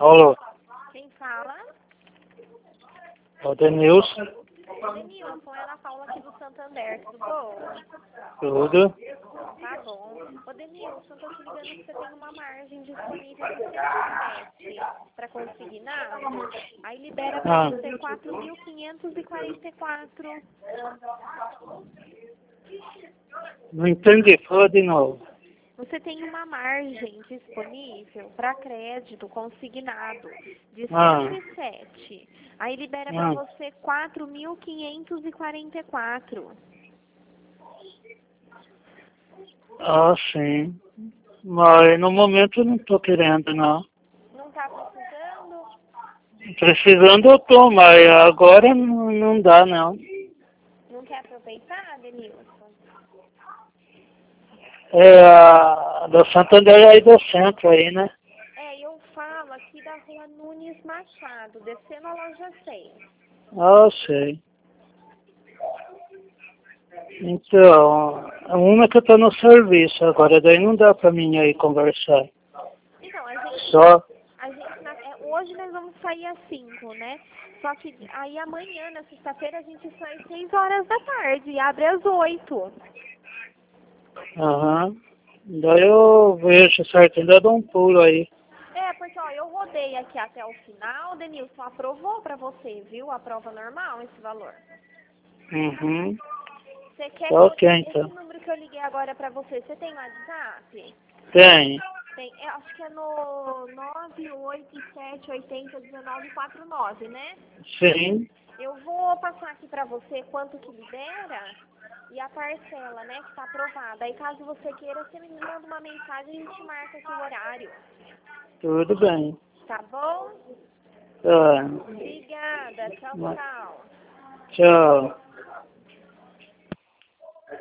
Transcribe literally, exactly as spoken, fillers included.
Alô, Quem fala? é o Denilson, Denilson, é a Ana Paula aqui do Santander, tudo bom? tudo. Tá bom. Ô Denilson, eu tô te ligando que você tem uma margem disponível de sete para consignado. Aí libera pra Ah, você quatro mil quinhentos e quarenta e quatro. não entendi, fala de novo. Você tem uma margem disponível para crédito consignado de Ah, cento e sete. Aí libera para ah, você quatro mil quinhentos e quarenta e quatro. ah, sim. Mas no momento eu não estou querendo, não. Não tá precisando? Precisando eu tô, mas agora não, não dá, não. Não quer aproveitar, Denilson? É a da Santander aí do centro aí, né? É, eu falo aqui da rua Nunes Machado, descendo a loja cem. Ah, sei. Então, uma que eu tô no serviço agora, daí não dá pra mim aí conversar. Então, a gente, Só, a gente na- é, hoje nós vamos sair às cinco, né? Só que aí amanhã, na sexta-feira, a gente sai às seis horas da tarde e abre às oito. aham. Daí eu vejo certo, ainda dou um pulo aí. É, porque ó, eu rodei aqui até o final, Denilson aprovou pra você, viu? A prova normal, esse valor. Uhum. Você quer Tá que eu, ok, esse então. número que eu liguei agora pra você, você tem WhatsApp? Tem. Tem, eu acho que é no nove oito sete oito zero um nove quatro nove, né? Sim. Eu vou passar aqui pra você quanto que libera e a parcela, né, que tá aprovada. Aí caso você queira, você me manda uma mensagem e a gente marca aqui o horário. Tudo bem. Tá bom? Tá. Obrigada. Tchau, tchau. Tchau.